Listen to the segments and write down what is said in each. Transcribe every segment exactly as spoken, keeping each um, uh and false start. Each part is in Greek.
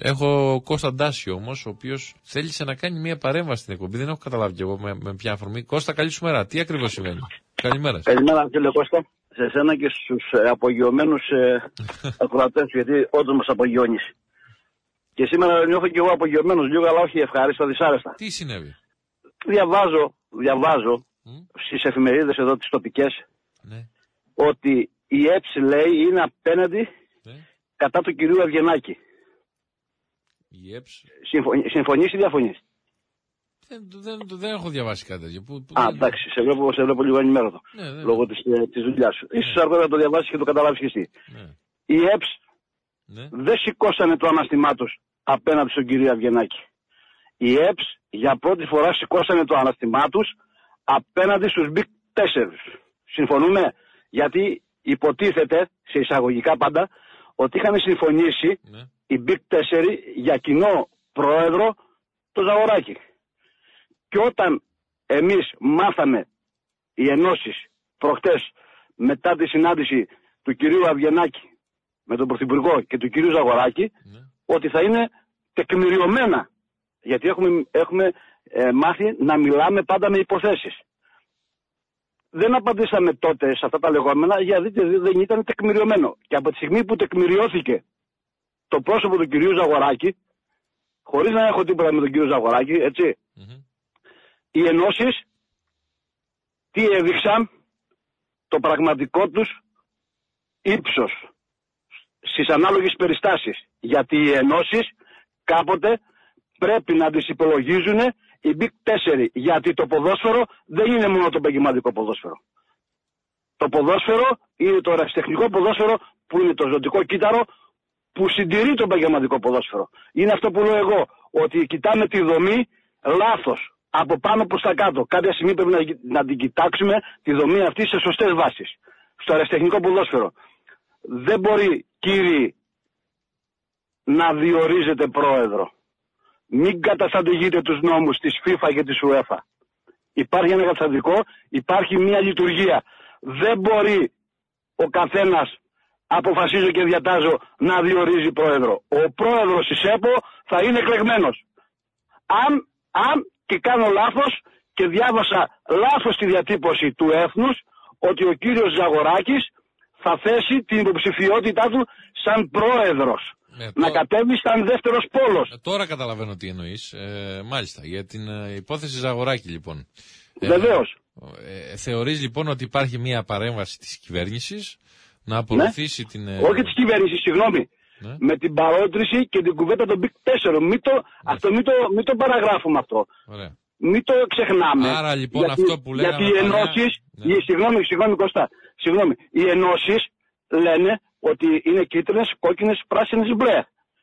Έχω Κώστα Ντάσιο όμως, ο οποίος θέλησε να κάνει μια παρέμβαση στην εκπομπή. Δεν έχω καταλάβει κι εγώ με, με ποια αφορμή. Κώστα, καλή σου μέρα. Τι ακριβώς συμβαίνει? Καλημέρα. Καλημέρα, κύριε Κώστα. Σε εσένα και στους ε, απογειωμένους ε, ακροατές, γιατί όντως μας απογειώνεις. Και σήμερα νιώθω και εγώ απογειωμένος λίγο, αλλά όχι ευχάριστα, δυσάρεστα. Τι συνέβη? Διαβάζω, διαβάζω Mm? στις εφημερίδες εδώ τις τοπικές, ναι. ότι η ΕΠΣ, λέει, είναι απέναντι ναι. κατά του κυρίου Αβγενάκη. Η ΕΠΣ... Συμφωνεί, συμφωνείς ή διαφωνείς? Δεν, δεν, δεν έχω διαβάσει κάτι τέτοιο. Που, που Α, δεν... εντάξει, σε βλέπω, σε βλέπω λίγο ενημέρωτο. Ναι, ναι, λόγω ναι. της, ε, της δουλειάς σου. Ναι. Ίσως αργότερα το διαβάσεις και το καταλάβεις και εσύ. Ναι. Η ΕΠΣ Ναι. δεν σηκώσανε το αναστημά τους απέναντι στον κύριο Αβγενάκη. Η ΕΠΣ για πρώτη φορά σηκώσανε το αναστημά τους απέναντι στους Big τέσσερα. Συμφωνούμε? Γιατί υποτίθεται, σε εισαγωγικά πάντα, ότι είχαν συμφωνήσει Ναι. οι Big τέσσερα για κοινό πρόεδρο το Ζαγοράκη. Και όταν εμείς μάθαμε οι ενώσεις προχτές, μετά τη συνάντηση του κυρίου Αβγενάκη με τον Πρωθυπουργό και του κυρίου Ζαγοράκη, Ναι. ότι θα είναι τεκμηριωμένα. Γιατί έχουμε, έχουμε ε, μάθει να μιλάμε πάντα με υποθέσεις. Δεν απαντήσαμε τότε σε αυτά τα λεγόμενα, γιατί δεν ήταν τεκμηριωμένο. Και από τη στιγμή που τεκμηριώθηκε το πρόσωπο του κυρίου Ζαγοράκη, χωρίς να έχω τίποτα με τον κύριο Ζαγοράκη, έτσι, Mm-hmm. οι ενώσεις τι έδειξαν? Το πραγματικό τους ύψος στις ανάλογες περιστάσεις. Γιατί οι ενώσεις κάποτε πρέπει να τις υπολογίζουν οι Big τέσσερα. Γιατί το ποδόσφαιρο δεν είναι μόνο το επαγγελματικό ποδόσφαιρο. Το ποδόσφαιρο είναι το ερασιτεχνικό ποδόσφαιρο, που είναι το ζωτικό κύτταρο που συντηρεί το επαγγελματικό ποδόσφαιρο. Είναι αυτό που λέω εγώ, ότι κοιτάμε τη δομή λάθος, από πάνω προς τα κάτω. Κάποια στιγμή πρέπει να, να την κοιτάξουμε τη δομή αυτή σε σωστές βάσεις. Στο αεραστεχνικό ποδόσφαιρο δεν μπορεί, κύριοι, να διορίζετε πρόεδρο. Μην καταστατηγείτε τους νόμους της FIFA και της UEFA. Υπάρχει ένα καταστατικό, υπάρχει μια λειτουργία. Δεν μπορεί ο καθένας, αποφασίζω και διατάζω, να διορίζει πρόεδρο. Ο πρόεδρος της ΕΠΟ θα είναι εκλεγμένος. Αν, αν και κάνω λάθος και διάβασα λάθος τη διατύπωση του έθνους, ότι ο κύριος Ζαγοράκης θα θέσει την υποψηφιότητά του σαν πρόεδρος. Ε, να το... κατέβει σαν δεύτερος πόλος. Ε, τώρα καταλαβαίνω τι εννοείς. Ε, μάλιστα, για την ε, υπόθεση Ζαγοράκη λοιπόν. Βεβαίως. Ε, ε, θεωρείς λοιπόν ότι υπάρχει μια παρέμβαση της κυβέρνησης να απορροφήσει ναι. την... Ε... Όχι της κυβέρνησης, συγγνώμη. Ναι. Με την παρότριση και την κουβέντα των Big τέσσερα. Μην το, αυτό, μην, το, μην το παραγράφουμε αυτό. Ωραία. Μην το ξεχνάμε. Άρα λοιπόν γιατί, αυτό που λέγαμε... Γιατί οι ενώσεις, ναι. συγγνώμη, συγγνώμη Κώστα, συγγνώμη, οι ενώσεις λένε ότι είναι κίτρινες, κόκκινες, πράσινες, μπλε.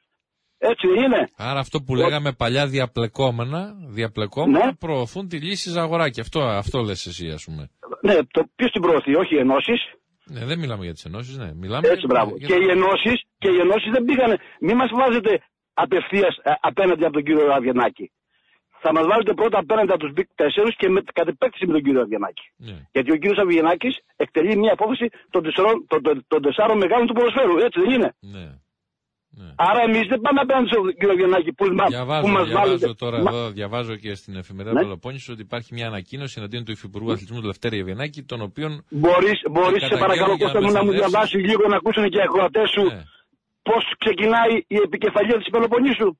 Έτσι δεν είναι? Άρα αυτό που λέγαμε παλιά διαπλεκόμενα, διαπλεκόμενα ναι. προωθούν τη λύση Ζαγοράκη. Αυτό, αυτό λες εσύ, ας πούμε. Ναι, το, ποιος την προωθεί? Όχι οι ενώσεις. Ναι, δεν μιλάμε για τις ενώσεις, ναι. Μιλάμε Έτσι, μπράβο. Για... Και οι ενώσεις, και οι ενώσεις δεν πήγανε. Μην μας βάζετε απευθείας ε, απέναντι από τον κύριο Αβγενάκη. Θα μας βάλετε πρώτα απέναντι από τους Big τέσσερα και με, κατ' επέκταση με τον κύριο Αβγενάκη. Ναι. Γιατί ο κύριος Αβγενάκης εκτελεί μια απόφαση των τεσσάρων, των, των, των τεσσάρων μεγάλων του ποδοσφαίρου. Έτσι δεν είναι? Ναι. Ναι. Άρα εμείς δεν πάμε απέναντι στον κύριο Αβγενάκη που, διαβάζω, που μας διαβάζω βάλετε. Τώρα Μα... εδώ, διαβάζω και στην εφημερίδα ναι. Πελοπόννησο ότι υπάρχει μια ανακοίνωση εναντίον του Υφυπουργού Αθλητισμού του Λευτέρη Αβγενάκη, τον οποίον. Μπορείς, μπορείς σε παρακαλώ Κώστα μου να μου διαβάσει λίγο, να ακούσουν και οι ακροατές σου ναι. πώς ξεκινάει η επικεφαλίδα της Πελοποννήσου.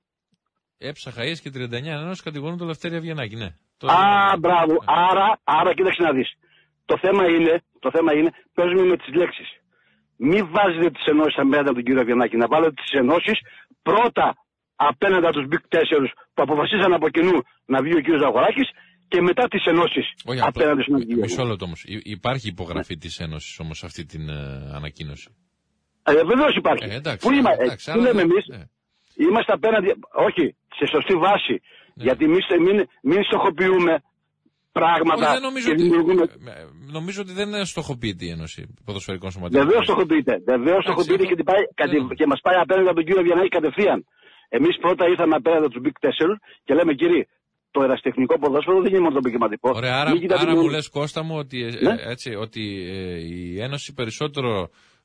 Έψαχα ΙΕΣ και τριάντα εννιά ενός κατηγορούν τον Λευτέρη Αβγενάκη, ναι. Α, μπράβο. Ναι. Άρα, άρα κοίταξε να δεις. Το θέμα είναι, το θέμα είναι, παίζουμε με τις λέξεις. Μην βάζετε τις ενώσεις απέναντι από τον κύριο Αβγενάκη. Να βάλετε τις ενώσεις πρώτα απέναντι από τους Big τέσσερα που αποφασίσαν από κοινού να βγει ο κύριος Ζαγοράκης και μετά τις ενώσεις απέναντι στον κύριο. Μισό λεπτό όμως. Υπάρχει υπογραφή ναι. της ενώσης όμως σε αυτή την uh, ανακοίνωση. Ε, βεβαίως υπάρχει. Ε, εντάξει, Πού είμα, εντάξει, ε, τι λέμε εμείς? Ναι. Είμαστε απέναντι, όχι, σε σωστή βάση. Ναι. Γιατί μην, μην, μην στοχοποιούμε πράγματα. Όχι, δεν νομίζω, και ότι, δημιουργούμε... νομίζω ότι δεν στοχοποιείται η Ένωση Ποδοσφαιρικών Σωματείων. Βεβαίως στοχοποιείται. Βεβαίως στοχοποιείται και, πάει, ναι. και μας πάει απέναντι από τον κύριο Αβγενάκη κατευθείαν. Εμείς πρώτα ήρθαμε απέναντι από τους Big τέσσερα και λέμε κύριοι, το ερασιτεχνικό ποδόσφαιρο δεν είναι μόνο το επαγγελματικό. Ωραία, άρα, άρα μου λες Κώστα μου ότι, ναι? έτσι, ότι ε, η Ένωση περισσότερο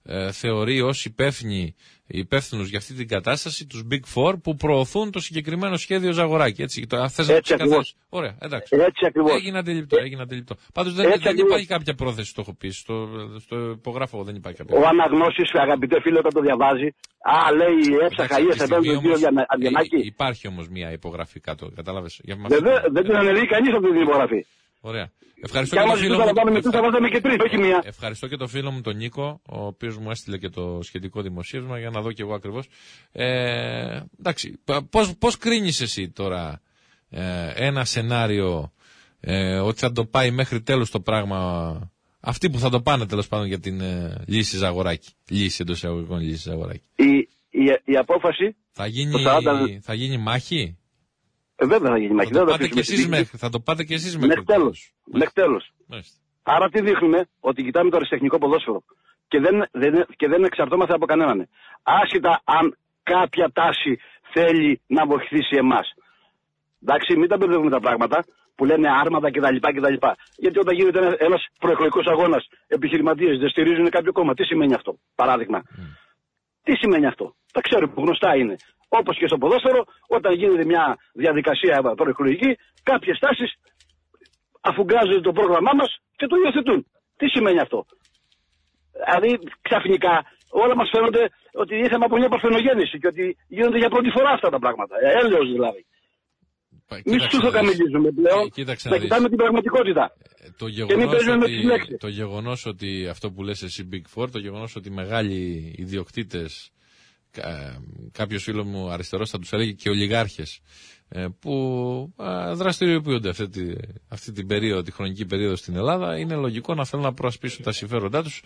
ε, θεωρεί ως υπεύθυνοι, υπεύθυνους για αυτή την κατάσταση τους Big Four που προωθούν το συγκεκριμένο σχέδιο Ζαγοράκη. Έτσι, το, θες έτσι να ακριβώς. Ωραία, εντάξει. Έτσι ακριβώς. Έγινε αντιληπτό, έγινε αντιληπτό. Πάντως δεν, δεν υπάρχει κάποια πρόθεση, το έχω πει. Στο, στο υπογράφω δεν υπάρχει κάποια. Ο Αναγνώσης, αγαπητέ φίλε, όταν το διαβάζει, α, λέει έψαχα ή έφερε τον κύριο Διανάκη. Υπάρχει όμως μια υπογραφή κάτω, κατάλαβες. Βέβαια, δεν την ανελύει κανείς αυτή την υπογραφή. Ωραία. Ευχαριστώ και, και, το φίλο μου... Ευχα... και, τρεις, όχι μία. Ευχαριστώ και τον φίλο μου τον Νίκο, ο οποίος μου έστειλε και το σχετικό δημοσίευμα για να δω και εγώ ακριβώς. Ε, εντάξει, πώς, πώς κρίνεις εσύ τώρα ε, ένα σενάριο ε, ότι θα το πάει μέχρι τέλος το πράγμα, αυτοί που θα το πάνε τέλος πάντων για την ε, λύση Ζαγοράκη, λύση εντός εισαγωγικών λύση Ζαγοράκη. Η, η, η απόφαση θα γίνει, σαράντα... θα γίνει μάχη. Ε, βέβαια θα γίνει μάχη. Θα το, πάτε και εσείς μέχρι, θα το πάτε και εσείς μέχρι τέλος. Μέχρι τέλος. Άρα τι δείχνουμε, ότι κοιτάμε το αριστεχνικό ποδόσφαιρο και δεν, δεν, και δεν εξαρτώμαστε από κανέναν. Άσχετα αν κάποια τάση θέλει να βοηθήσει εμάς. Εντάξει, μην τα μπερδεύουμε τα πράγματα που λένε άρματα κτλ. κτλ. Γιατί όταν γίνεται ένα, ένας προεκλογικός αγώνας, επιχειρηματίες δεν στηρίζουν κάποιο κόμμα. Τι σημαίνει αυτό, παράδειγμα. Mm. Τι σημαίνει αυτό. Τα ξέρουμε, γνωστά είναι. Όπως και στο ποδόσφαιρο, όταν γίνεται μια διαδικασία προεκλογική, κάποιες τάσεις αφουγκράζουν το πρόγραμμά μας και το υιοθετούν. Τι σημαίνει αυτό. Δηλαδή ξαφνικά όλα μας φαίνονται ότι ήρθαμε από μια παρθενογέννηση και ότι γίνονται για πρώτη φορά αυτά τα πράγματα. Έλεος δηλαδή. Μη σουθοκαμιλίζουμε πλέον, να κοιτάμε την πραγματικότητα. Το γεγονός, ότι, το γεγονός ότι αυτό που λες εσύ Big Four, το γεγονός ότι οι μεγάλοι ιδιοκτήτες, κάποιος φίλος μου αριστερός θα τους έλεγε και ολιγάρχες, που δραστηριοποιούνται αυτή, τη, αυτή την περίοδο, τη χρονική περίοδο στην Ελλάδα, είναι λογικό να θέλουν να προασπίσουν τα συμφέροντά τους.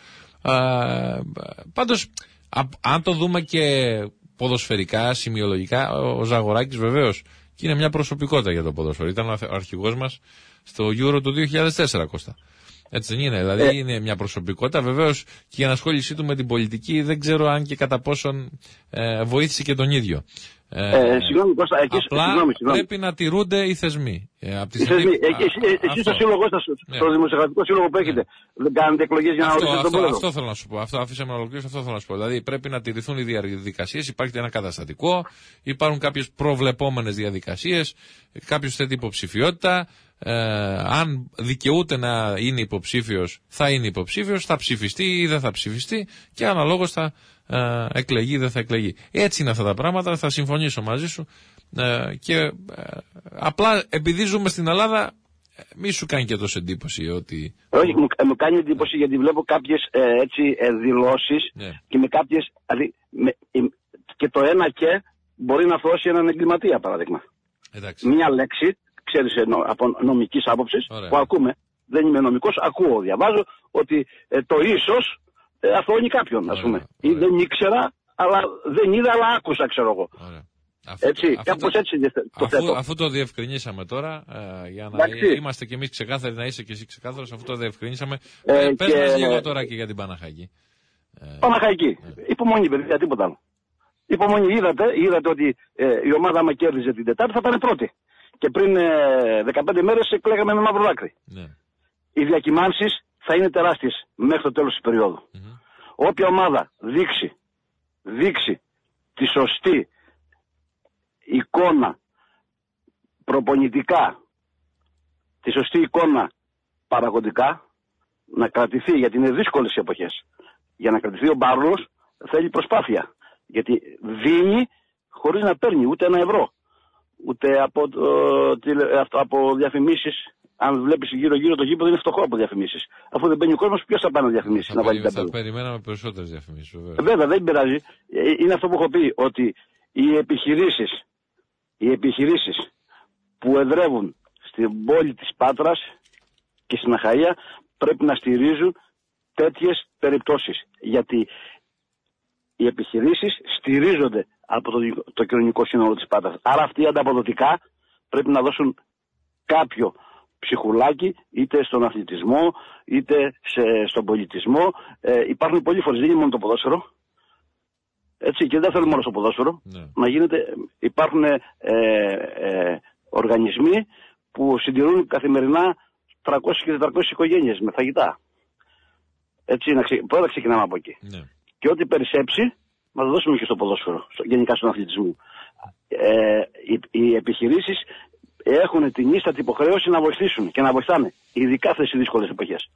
Πάντως, αν το δούμε και ποδοσφαιρικά, σημειολογικά, ο Ζαγοράκης βεβαίως και είναι μια προσωπικότητα για το ποδόσφαιρο. Ήταν ο αρχηγός μας στο Euro του δύο χιλιάδες τέσσερα, Κώστα. Έτσι δεν είναι. Δηλαδή ε. είναι μια προσωπικότητα. Βεβαίως και η ενασχόλησή του με την πολιτική δεν ξέρω αν και κατά πόσον ε, βοήθησε και τον ίδιο. Ε, ε, συγγνώμη, Κώστα, εκεί, απλά συγγνώμη, συγγνώμη. πρέπει να τηρούνται οι θεσμοί. Ε, οι θεσμοί. Εσείς στο σύλλογο, ναι. στο δημοσιογραφικό σύλλογο που έχετε, ναι. δεν κάνετε εκλογές για να ορίσετε τον πρόεδρο. Αυτό θέλω να σου πω. Αυτό αφήσαμε να ολοκληρώσω, αυτό θέλω να σου πω. Δηλαδή πρέπει να τηρηθούν οι διαδικασίες, υπάρχει ένα καταστατικό, υπάρχουν κάποιες προβλεπόμενες διαδικασίες, κάποιος θέτει υποψηφιότητα. Ε, αν δικαιούται να είναι υποψήφιος, θα είναι υποψήφιος, θα ψηφιστεί ή δεν θα ψηφιστεί και αναλόγως θα ε, εκλεγεί ή δεν θα εκλεγεί. Έτσι είναι αυτά τα πράγματα, θα συμφωνήσω μαζί σου ε, και ε, απλά επειδή ζούμε στην Ελλάδα, μη σου κάνει και τόσο εντύπωση ότι... Όχι, μου, μου κάνει εντύπωση γιατί βλέπω κάποιες ε, έτσι ε, δηλώσεις ναι. και με κάποιες, δηλαδή, με, ε, και το ένα και μπορεί να θώσει έναν εγκληματία παράδειγμα. Εντάξει. Μία λέξη, ξέρεις από νομικής άποψης, που ακούμε, δεν είμαι νομικός, ακούω, διαβάζω ότι ε, το ίσως ε, αθωώνει κάποιον, ας πούμε. Ωραία. Ή δεν ήξερα, αλλά δεν είδα, αλλά άκουσα, ξέρω εγώ. Ωραία. Αφού, έτσι, αφού, κάπως το, έτσι το αφού, θέτω. Αφού το διευκρινίσαμε τώρα, ε, για να ε, είμαστε κι εμείς ξεκάθαροι, να είσαι κι εσύ ξεκάθαρος, αφού το διευκρινίσαμε, ε, ε, πες και... μας λίγο τώρα και για την Παναχαϊκή. Παναχαϊκή. Ε. Υπομονή, παιδιά, τίποτα άλλο. Υπομονή, είδατε, είδατε ότι ε, η ομάδα άμα κέρδιζε την Τετάρτη θα ήταν πρώτη. Και πριν ε, δεκαπέντε μέρες εκλέγαμε με μαύρο δάκρυ. Ναι. Οι διακυμάνσεις θα είναι τεράστιες μέχρι το τέλος της περίοδου. Mm-hmm. Όποια ομάδα δείξει, δείξει τη σωστή εικόνα προπονητικά, τη σωστή εικόνα παραγωγικά, να κρατηθεί, γιατί είναι δύσκολες οι εποχές. Για να κρατηθεί ο Μπάρλος θέλει προσπάθεια. Γιατί δίνει χωρίς να παίρνει ούτε ένα ευρώ. Ούτε από, ε, από διαφημίσεις. Αν βλέπεις γύρω-γύρω το γήπεδο είναι φτωχό από διαφημίσεις. Αφού δεν μπαίνει ο κόσμος, ποιος θα πάει να διαφημίσει, να βάλει τα Θα περιμέναμε περισσότερες διαφημίσεις, βέβαια. Βέβαια, δεν πειράζει. Είναι αυτό που έχω πει, ότι οι επιχειρήσεις, οι επιχειρήσεις που εδρεύουν στην πόλη της Πάτρας και στην Αχαΐα πρέπει να στηρίζουν τέτοιες περιπτώσεις. Γιατί οι επιχειρήσεις στηρίζονται από το, το κοινωνικό σύνολο της Πάτρας. Άρα αυτοί ανταποδοτικά πρέπει να δώσουν κάποιο ψυχουλάκι είτε στον αθλητισμό είτε σε, στον πολιτισμό. Ε, υπάρχουν πολλοί φορείς, δεν είναι μόνο το ποδόσφαιρο. Έτσι, και δεν θέλουμε μόνο στο ποδόσφαιρο. Ναι. Να γίνεται, υπάρχουν ε, ε, οργανισμοί που συντηρούν καθημερινά τριακόσιες και τετρακόσιες οικογένειες με φαγητά. Έτσι, να ξε... πρώτα ξεκινάμε από εκεί. Ναι. Και ό,τι περισσέψει, να το δώσουμε και στο ποδόσφαιρο, στο, γενικά στον αθλητισμό. Ε, οι, οι επιχειρήσεις έχουν την ίστατη υποχρέωση να βοηθήσουν και να βοηθάνε, ειδικά αυτές οι δύσκολες εποχές.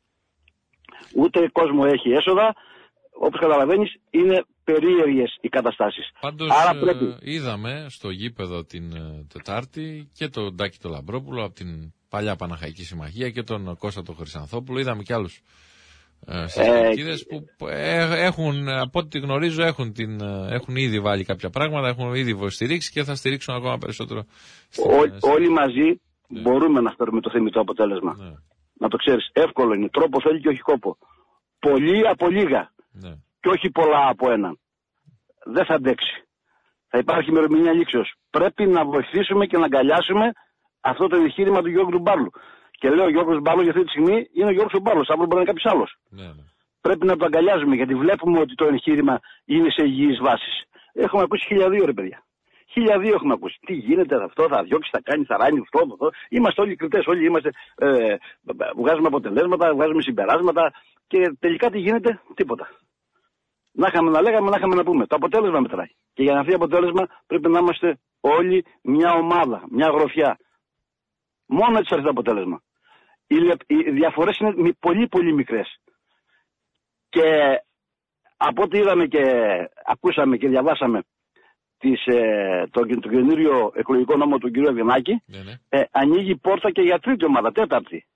Ούτε κόσμο έχει έσοδα, όπως καταλαβαίνεις, είναι περίεργες οι καταστάσεις. Πάντως Άρα πρέπει... ε, είδαμε στο γήπεδο την ε, Τετάρτη και τον Τάκη τον Λαμπρόπουλο από την παλιά Παναχαϊκή Συμμαχία και τον Κώστα τον Χρυσανθόπουλο. Είδαμε και άλλους ε, στις ε, που ε, έχουν, από ό,τι γνωρίζω, έχουν, την, ε, έχουν ήδη βάλει κάποια πράγματα, έχουν ήδη στηρίξει και θα στηρίξουν ακόμα περισσότερο. Στην, Ό, στην... Όλοι μαζί ναι. μπορούμε να φέρουμε το θεμητό αποτέλεσμα. Ναι. Να το ξέρεις, εύκολο είναι, τρόπο θέλει και όχι κόπο. Πολλοί από λίγα ναι. και όχι πολλά από έναν. Δεν θα αντέξει. Θα υπάρχει ημερομηνία λήξεως. Πρέπει να βοηθήσουμε και να αγκαλιάσουμε αυτό το εγχείρημα του Γιώργου Μπάρλου. Και λέω Γιώργος Μπάρλου για αυτή τη στιγμή είναι ο Γιώργος Μπάρλος, αύριο μπορεί να είναι κάποιος άλλος. Ναι, ναι. Πρέπει να το αγκαλιάζουμε γιατί βλέπουμε ότι το εγχείρημα είναι σε υγιείς βάσεις. Έχουμε ακούσει χίλια δύο ρε παιδιά. Χίλια δύο έχουμε ακούσει. Τι γίνεται αυτό, θα διώξει, θα κάνει, θα ράνει αυτό, αυτό. Είμαστε όλοι κριτές, όλοι είμαστε, ε, βγάζουμε αποτελέσματα, βγάζουμε συμπεράσματα και τελικά τι γίνεται, τίποτα. Να είχαμε να λέγαμε, να είχαμε να πούμε. Το αποτέλεσμα μετράει. Και για να έρθει αποτέλεσμα πρέπει να είμαστε όλοι μια ομάδα, μια γροθιά. Μόνο έτσι θα έρθει το αποτέλεσμα. Οι, οι διαφορές είναι πολύ πολύ μικρές. Και από ό,τι είδαμε και ακούσαμε και διαβάσαμε τις, ε, το, το καινούριο εκλογικό νόμο του κ. Ευγενάκη, ναι, ναι. ε, ανοίγει πόρτα και για τρίτη ομάδα, τέταρτη.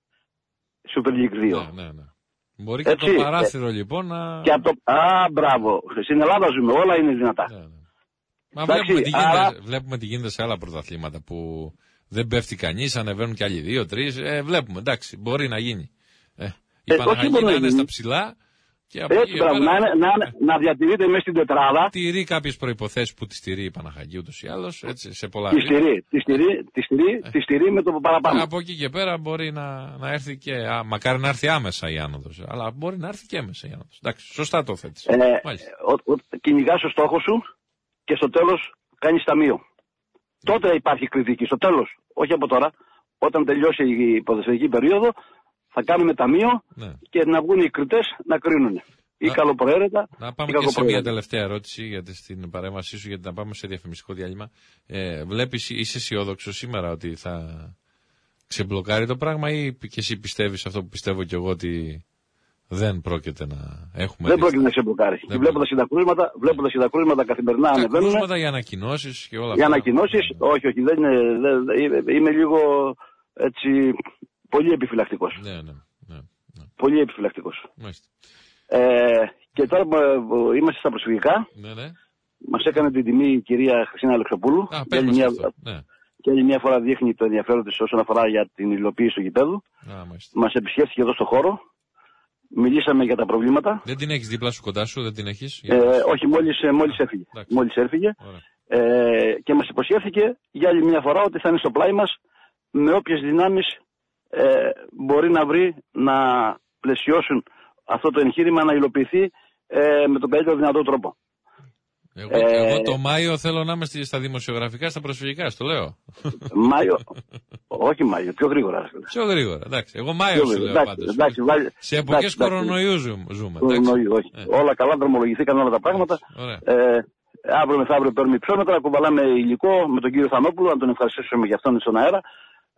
Super League δύο. Ναι, ναι, ναι. Μπορεί και έτσι, το παράθυρο ε, λοιπόν να... Και το... Α, μπράβο. Στην Ελλάδα ζούμε, όλα είναι δυνατά. Ναι, ναι. Μα βλέπουμε τι, γίνεται, άρα... βλέπουμε τι γίνεται σε άλλα πρωταθλήματα που δεν πέφτει κανείς, ανεβαίνουν κι άλλοι δύο, τρεις. Ε, βλέπουμε, εντάξει, μπορεί να γίνει. Ε, η ε, Παναχαϊκή να είναι στα ψηλά. Και από έτσι, μπράβο, πέρα, να, να, να, να διατηρείται μέσα στην τετράδα. Τηρεί κάποιες προϋποθέσεις που τη στηρεί η Παναχαϊκή ούτως ή άλλως. Έτσι, σε πολλά τη στηρεί, τη στηρεί, τη στηρεί, ε. τη στηρεί με το παραπάνω. Από εκεί και πέρα μπορεί να, να έρθει και. Α, μακάρι να έρθει άμεσα η άνοδος. Αλλά μπορεί να έρθει και άμεσα η άνοδος. Εντάξει, σωστά το θέτεις. Ε, Κυνηγάς το στόχο σου και στο τέλος κάνεις ταμείο. Mm. Τότε υπάρχει κριτική. Στο τέλος, όχι από τώρα. Όταν τελειώσει η ποδοσφαιρική περίοδο, θα κάνουμε ταμείο ναι. και να βγουν οι κριτές να κρίνουν. Ή καλοπροαίρετα. Να πάμε και σε μια τελευταία ερώτηση γιατί στην παρέμβασή σου, γιατί να πάμε σε διαφημιστικό διάλειμμα. Ε, βλέπεις, είσαι αισιόδοξο σήμερα ότι θα ξεμπλοκάρει το πράγμα ή και εσύ πιστεύεις αυτό που πιστεύω κι εγώ ότι δεν πρόκειται να έχουμε. Δεν πρόκειται να ξεμπλοκάρει. Και βλέποντας τα κρούσματα, βλέποντας τα κρούσματα καθημερινά ανεβαίνουν. Τα κρούσματα για ανακοινώσεις και όλα αυτά. Για ανακοινώσεις, όχι, όχι, δεν είναι, δεν, είμαι λίγο έτσι πολύ επιφυλακτικός. Ναι, ναι, ναι, ναι. Πολύ επιφυλακτικός. Ε, και τώρα που είμαστε στα προσφυγικά, ναι, ναι. μας έκανε την τιμή η κυρία Χριστίνα Αλεξοπούλου. Α, και, άλλη μια, ναι. και άλλη μια φορά δείχνει το ενδιαφέρον της όσον αφορά για την υλοποίηση του γηπέδου. Μας επισκέφθηκε εδώ στο χώρο. Μιλήσαμε για τα προβλήματα. Δεν την έχεις δίπλα σου, κοντά σου, δεν την έχεις? Ε, όχι, μόλις, μόλις έφυγε. Μόλις έφυγε. Ε, και μας υποσχέθηκε για άλλη μια φορά ότι θα είναι στο πλάι μας με όποιες δυνάμεις ε, μπορεί να βρει να πλαισιώσουν αυτό το εγχείρημα να υλοποιηθεί ε, με τον καλύτερο δυνατό τρόπο. Εγώ, ε, εγώ το Μάιο θέλω να είμαι στα δημοσιογραφικά, στα προσφυγικά, στο λέω. Μάιο, όχι Μάιο, πιο γρήγορα. Πιο γρήγορα, εντάξει. Εγώ Μάιο σου λέω πάντως. Εντάξει, εντάξει, σε εποχές κορονοϊού ζούμε. Κορονοϊού, όχι. Ε. Όλα καλά, δρομολογηθήκαν όλα τα πράγματα. Ε, αύριο μεθαύριο παίρνουμε ψώμετρα, κουβαλάμε υλικό με τον κύριο Θανόπουλο, να τον ευχαριστήσουμε για αυτόν στον αέρα.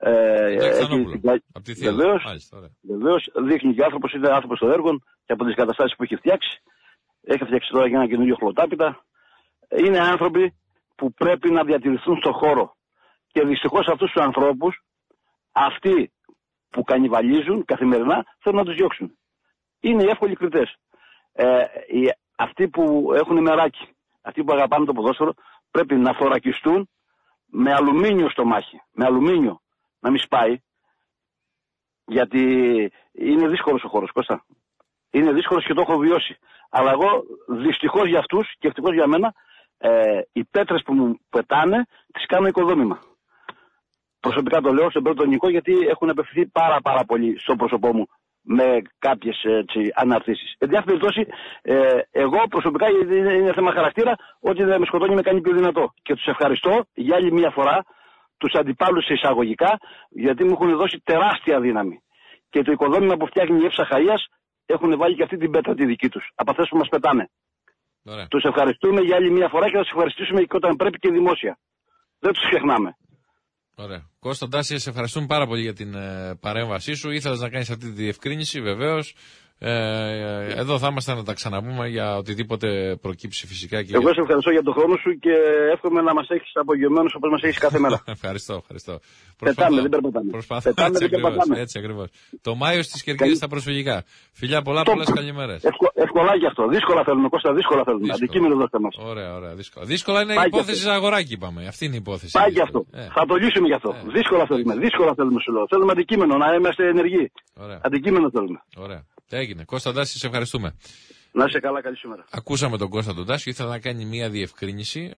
Βεβαίως, δείχνει και άνθρωπος, είναι άνθρωπος των έργων και από τις καταστάσεις που έχει φτιάξει. Έχει φτιάξει τώρα και ένα καινούριο χλωτάπιτα. Είναι άνθρωποι που πρέπει να διατηρηθούν στον χώρο. Και δυστυχώς αυτούς τους ανθρώπους, αυτοί που κανιβαλίζουν καθημερινά, θέλουν να τους διώξουν. Είναι οι εύκολοι κριτές. Ε, οι, αυτοί που έχουν μεράκι, αυτοί που αγαπάνε το ποδόσφαιρο, πρέπει να θωρακιστούν με αλουμίνιο στο μάχη. Με αλουμίνιο. Να μην σπάει. Γιατί είναι δύσκολος ο χώρος, Κώστα. Είναι δύσκολος και το έχω βιώσει. Αλλά εγώ δυστυχώς για αυτούς και ευτυχώς για μένα, ε, οι πέτρες που μου πετάνε τις κάνω οικοδόμημα. Προσωπικά το λέω στον πρώτο Νικό γιατί έχουν απευθυνθεί πάρα πάρα πολύ στο πρόσωπό μου με κάποιες έτσι, αναρτήσεις. Εν διάφορη περιπτώσει, ε, εγώ προσωπικά είναι, είναι θέμα χαρακτήρα ότι δεν με σκοτώνει με κάνει πιο δυνατό. Και τους ευχαριστώ για άλλη μια φορά τους αντιπάλους εισαγωγικά γιατί μου έχουν δώσει τεράστια δύναμη. Και το οικοδόμημα που φτιάχνει η Εύσα Χαΐας έχουν βάλει και αυτή την πέτρα τη δική τους. Από αυτές που μας πετάνε. Τους ευχαριστούμε για άλλη μια φορά και θα τους ευχαριστήσουμε και όταν πρέπει και δημόσια. Δεν τους ξεχνάμε. Ωραία. Κώστα Τάση, σε ευχαριστούμε πάρα πολύ για την ε, παρέμβασή σου. Ήθελες να κάνεις αυτή τη διευκρίνηση, βεβαίως. Ε, εδώ θα είμαστε να τα ξαναπούμε για οτιδήποτε προκύψει φυσικά. Και εγώ σε ευχαριστώ για τον χρόνο σου και εύχομαι να μας έχεις απογειωμένους όπως μας έχεις κάθε μέρα. Ευχαριστώ, ευχαριστώ. Πετάμε, δεν περπατάμε. Προσπαθώ, πετάμε, έτσι, δεν ακριβώς, έτσι ακριβώς. Το Μάιο στις Κερκίδες στα προσφυγικά. Φιλιά πολλά, το... πολλές καλημέρες. Ευκο, ευκολάκι αυτό. Δύσκολα θέλουμε, Κώστα, δύσκολα θέλουμε. Αντικείμενο δώστε μας. Ωραία, ωραία. Δύσκολα, δύσκολα είναι η υπόθεση Ζαγοράκη, είπαμε. Αυτή είναι η υπόθεση. Πάει και αυτό. Ε. Θα το λύσουμε γι' αυτό. Ε. Δύσκολα θέλουμε. Δύσκολα θέλουμε, σου λέω. Θέλουμε αντικείμενο, να είμαστε ενεργοί. Αντικείμενο θέλουμε. Ωραία. Έγινε. Κώστα Τάση, σε ευχαριστούμε. Να είσαι καλά, καλή σήμερα. Ακούσαμε τον Κώστα τον Τάση, ήθελα να κάνει μία διευκρίνηση.